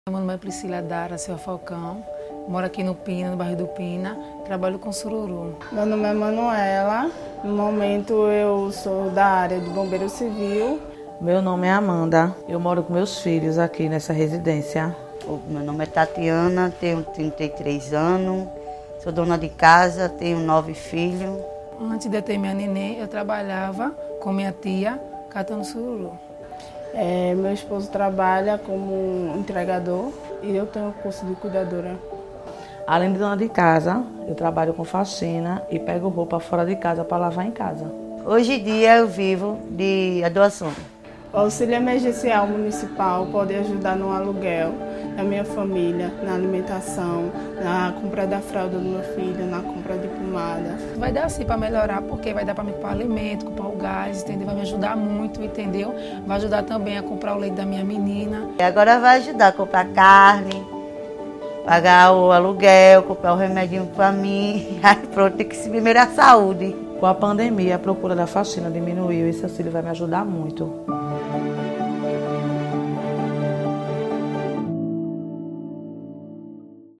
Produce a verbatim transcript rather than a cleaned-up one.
Meu nome é Priscila Dara Silva Falcão, moro aqui no Pina, no bairro do Pina, trabalho com sururu. Meu nome é Manuela, no momento eu sou da área de bombeiro civil. Meu nome é Amanda, eu moro com meus filhos aqui nessa residência. Meu nome é Tatiana, tenho trinta e três anos, sou dona de casa, tenho nove filhos. Antes de eu ter minha neném, eu trabalhava com minha tia catando sururu. É, meu esposo trabalha como entregador e eu tenho curso de cuidadora. Além de dona de casa, eu trabalho com faxina e pego roupa fora de casa para lavar em casa. Hoje em dia eu vivo de doação. O auxílio emergencial municipal pode ajudar no aluguel da minha família, na alimentação, na compra da fralda do meu filho, na compra de pomada. Vai dar sim para melhorar, porque vai dar para me comprar alimento, comprar o gás, entendeu? Vai me ajudar muito, entendeu? Vai ajudar também a comprar o leite da minha menina. E agora vai ajudar a comprar carne, pagar o aluguel, comprar o remedinho para mim. Aí pronto, tem que se primeiro a saúde. Com a pandemia, a procura da faxina diminuiu e esse auxílio vai me ajudar muito.